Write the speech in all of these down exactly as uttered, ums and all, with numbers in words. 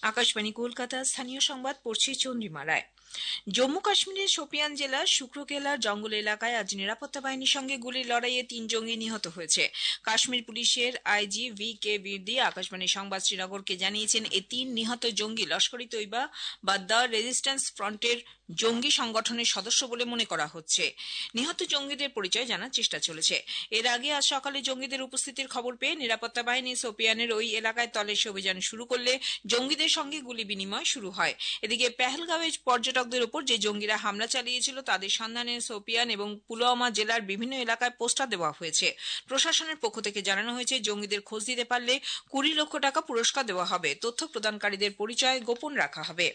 আকাশবাণী কলকাতা স্থানীয় সংবাদ পড়ছে চন্দ্রিমা রায়। জম্মু কাশ্মীরের শোপিয়ান জেলার শুক্রকেলার জঙ্গল এলাকায় আজ নিরাপত্তা বাহিনীর সঙ্গে গুলির লড়াইয়ে তিন জঙ্গি নিহত হয়েছে। কাশ্মীর পুলিশের IG V K Birdi Akashvani সংবাদ শ্রীনগরকে জানিয়েছেন, এই তিন নিহত জঙ্গি লস্কর ই তৈবা বা দ্য রেজিস্ট্যান্স ফ্রন্টের জঙ্গি সংগঠনের সদস্য বলে মনে করা হচ্ছে। নিহত জঙ্গিদের পরিচয় জানার চেষ্টা চলেছে। এর আগে আজ সকালে জঙ্গিদের উপস্থিতির খবর পেয়ে নিরাপত্তা বাহিনী শোপিয়ানের ওই এলাকায় তল্লাশি অভিযান শুরু করলে জঙ্গিদের সঙ্গে গুলি বিনিময় শুরু হয়। এদিকে পেহেলগাঁওয়ে পর্যটকদের উপর যে জঙ্গিরা হামলা চালিয়েছিল তাদের সন্ধানে শোপিয়ান এবং পুলওয়ামা জেলার বিভিন্ন এলাকায় পোস্টার দেওয়া হয়েছে। প্রশাসনের পক্ষ থেকে জানানো হয়েছে, জঙ্গিদের খোঁজ দিতে পারলে কুড়ি লক্ষ টাকা পুরস্কার দেওয়া হবে। তথ্য প্রদানকারীদের পরিচয় গোপন রাখা হবে।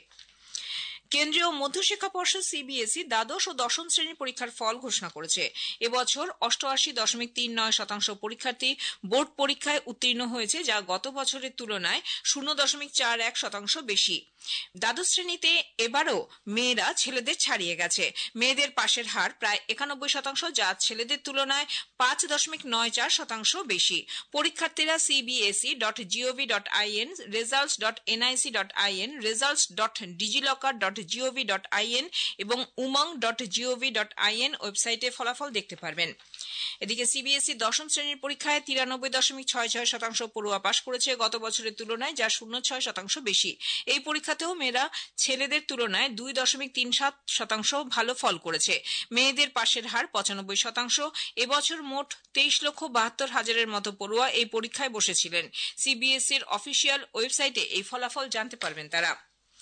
কেন্দ্রীয় মধ্যশিক্ষা পর্ষদ সিবিএসই দ্বাদশ ও দশম শ্রেণীর পরীক্ষার ফল ঘোষণা করেছে। এবছর অষ্টআশি দশমিক তিন নয় শতাংশ পরীক্ষার্থী বোর্ড পরীক্ষায় উত্তীর্ণ হয়েছে, যা গত বছরের তুলনায় শূন্য দশমিক চার এক শতাংশ বেশি। দ্বাদশ শ্রেণীতে এবারও মেয়েরা ছেলেদের ছাড়িয়ে গেছে। মেয়েদের পাশের হার প্রায় একানব্বই শতাংশ, যা ছেলেদের তুলনায় পাঁচ দশমিক নয় চার শতাংশ বেশি। পরীক্ষার্থীরা CBSE dot GOV dot IN, results dot NIC dot IN, results dot DigiLocker dot GOV dot IN এবং Umang dot GOV dot IN ওয়েবসাইটে ফলাফল দেখতে পারবেন। এদিকে সিবিএসই দশম শ্রেণীর পরীক্ষায় তিরানব্বই দশমিক ছয় ছয় শতাংশ পড়ুয়া পাশ করেছে গত বছরের তুলনায়, যা শূন্য ছয় শতাংশ বেশি। এই পরীক্ষাতেও মেয়েরা ছেলেদের তুলনায় দুই দশমিক তিন সাত শতাংশ ভালো ফল করেছে। মেয়েদের পাশের হার পঁচানব্বই শতাংশ। এবছর মোট তেইশ লক্ষ বাহাত্তর হাজারের মতো পড়ুয়া এই পরীক্ষায় বসেছিলেন। সিবিএসইর অফিসিয়াল ওয়েবসাইটে এই ফলাফল জানতে পারবেন তারা।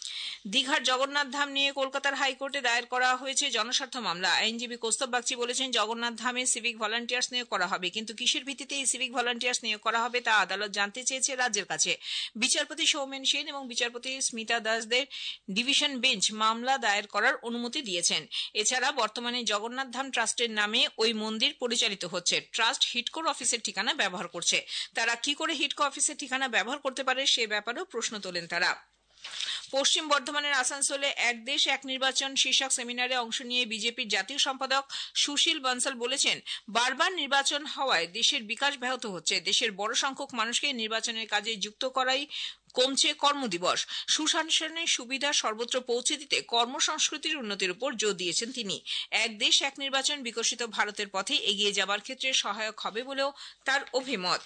দীঘার জগন্নাথ ধাম নিয়ে কলকাতার হাইকোর্টে দায়ের করা হয়েছে জনস্বার্থ মামলা। আইনজীবী কৌস্তব বাগচি বলেছেন, জগন্নাথ ধামে সিভিক ভলান্টিয়ার্স নিয়োগ করা হবে, কিন্তু কিসের ভিত্তিতে এই সিভিক ভলান্টিয়ার্স নিয়োগ করা হবে তা আদালত জানতে চেয়েছে রাজ্যের কাছে। বিচারপতি সৌমেন সেন এবং বিচারপতি স্মিতা দাসদের ডিভিশন বেঞ্চ মামলা দায়ের করার অনুমতি দিয়েছেন। এছাড়া বর্তমানে জগন্নাথ ধাম ট্রাস্টের নামে ওই মন্দির পরিচালিত হচ্ছে। ট্রাস্ট হিডকোর অফিসের ঠিকানা ব্যবহার করছে। তারা কি করে হিডকো অফিসের ঠিকানা ব্যবহার করতে পারে সে ব্যাপারেও প্রশ্ন তোলেন তারা। পশ্চিম বর্ধমানের আসানসোলে এক দেশ এক নির্বাচন শীর্ষক সেমিনারে অংশ নিয়ে বিজেপির জাতীয় সম্পাদক সুশীল বনসাল বলেছেন, বারবার নির্বাচন হওয়ায় দেশের বিকাশ ব্যাহত হচ্ছে। দেশের বড় সংখ্যক মানুষকে নির্বাচনের কাজে যুক্ত করাই কমছে কর্মদিবস। সুশাসনের সুবিধা সর্বত্র পৌঁছে দিতে কর্মসংস্কৃতির উন্নতির উপর জোর দিয়েছেন তিনি। এক দেশ এক নির্বাচন বিকশিত ভারতের পথে এগিয়ে যাবার ক্ষেত্রে সহায়ক হবে বলেও তার অভিমত।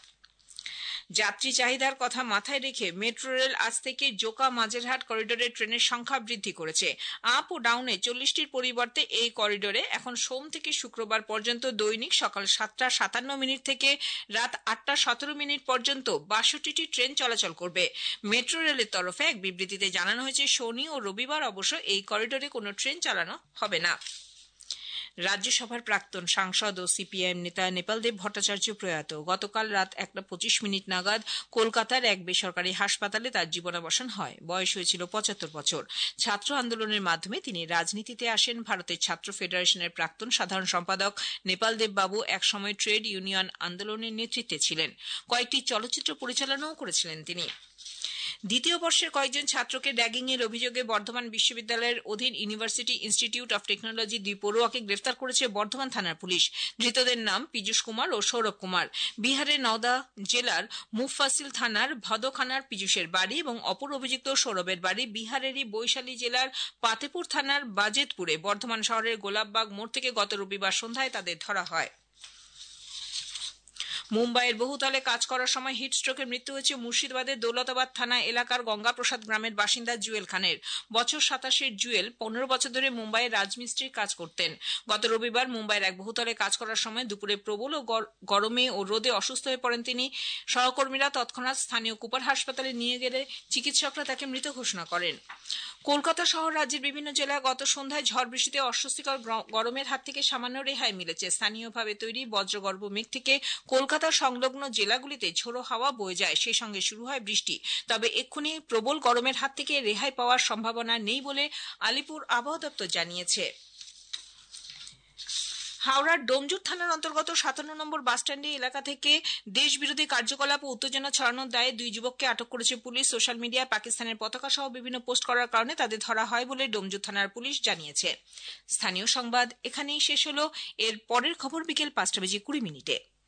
যাত্রী চাহিদার কথা মাথায় রেখে মেট্রো রেল আজ থেকে জোকা মাঝেরহাট করিডোরে ট্রেনের সংখ্যা বৃদ্ধি করেছে। আপ ও ডাউনে চল্লিশটির পরিবর্তে এই করিডোরে এখন সোম থেকে শুক্রবার পর্যন্ত দৈনিক সকাল সাতটা সাতান্ন মিনিট থেকে রাত আটটা সতেরো মিনিট পর্যন্ত বাষট্টিটি ট্রেন চলাচল করবে। মেট্রো রেলের তরফে এক বিবৃতিতে জানানো হয়েছে, শনি ও রবিবার অবশ্য এই করিডোরে কোনো ট্রেন চালানো হবে না। রাজ্যসভার প্রাক্তন সাংসদ ও সিপিআইএম নেতা নেপালদেব ভট্টাচার্য প্রয়াত। গতকাল রাত একটা পঁচিশ মিনিট নাগাদ কলকাতার এক বেসরকারি হাসপাতালে তার জীবনাবসান হয়। বয়স হয়েছিল পঁচাত্তর বছর। ছাত্র আন্দোলনের মাধ্যমে তিনি রাজনীতিতে আসেন। ভারতের ছাত্র ফেডারেশনের প্রাক্তন সাধারণ সম্পাদক নেপালদেব বাবু একসময় ট্রেড ইউনিয়ন আন্দোলনের নেতৃত্বে ছিলেন। কয়েকটি চলচ্চিত্র পরিচালনাও করেছিলেন তিনি। দ্বিতীয় বর্ষের কয়েকজন ছাত্রকে র্যাগিং এর অভিযোগে বর্ধমান বিশ্ববিদ্যালয়ের অধীন ইউনিভার্সিটি ইনস্টিটিউট অফ টেকনোলজি দুই পড়ুয়াকে গ্রেফতার করেছে বর্ধমান থানার পুলিশ। ধৃতদের নাম পীযূষ কুমার ও সৌরভ কুমার। বিহারের নওদা জেলার মুফফাসিল থানার ভদখানার পীযূষের বাড়ি এবং অপর অভিযুক্ত সৌরভের বাড়ি বিহারেরই বৈশালী জেলার পাতেপুর থানার বাজেতপুরে। বর্ধমান শহরের গোলাপবাগ মোড় থেকে গত রবিবার সন্ধ্যায় তাদের ধরা হয়। মুম্বাইয়ের বহুতলে কাজ করার সময় হিটস্ট্রোকে মৃত্যু হয়েছে মুর্শিদাবাদের দৌলতাবাদ থানা এলাকার গঙ্গাপ্রসাদ গ্রামের বাসিন্দা জুয়েল খানের। বছর সাতাশের জুয়েল পনেরো বছর ধরে মুম্বাইয়ের রাজমিস্ত্রির কাজ করতেন। গত রবিবার মুম্বাইয়ের এক বহুতলে কাজ করার সময় দুপুরে প্রবল ও গরমে ও রোদে অসুস্থ হয়ে পড়েন তিনি। সহকর্মীরা তৎক্ষণাৎ স্থানীয় কুপার হাসপাতালে নিয়ে গেলে চিকিৎসকরা তাকে মৃত ঘোষণা করেন। কলকাতা সহ রাজ্যের বিভিন্ন জেলায় গত সন্ধ্যায় ঝড় বৃষ্টিতে অস্বস্তিকর গরমের হাত থেকে সামান্য রেহাই মিলেছে। স্থানীয়ভাবে তৈরি বজ্রগর্ভ মেঘ থেকে কলকাতা সংলগ্ন জেলাগুলিতে ঝোড়ো হাওয়া বয়ে যায়, সেই সঙ্গে শুরু হয় বৃষ্টি। তবে এক্ষুনি প্রবল গরমের হাত থেকে রেহাই পাওয়ার সম্ভাবনা নেই বলে আলিপুর আবহাওয়া দপ্তর জানিয়েছে। হাওড়ার ডোমজুর থানার অন্তর্গত সাতান্ন নম্বর বাসস্ট্যান্ডে এলাকা থেকে দেশবিরোধী কার্যকলাপ ও উত্তেজনা ছড়ানোর দায়ে দুই যুবককে আটক করেছে পুলিশ। সোশ্যাল মিডিয়ায় পাকিস্তানের পতাকা সহ বিভিন্ন পোস্ট করার কারণে তাদের ধরা হয় বলে ডোমজুর থানার পুলিশ জানিয়েছে। স্থানীয় সংবাদ এখানেই শেষ হলো। এর পরের খবর বিকেল পাঁচটা বেজে কুড়ি মিনিটে।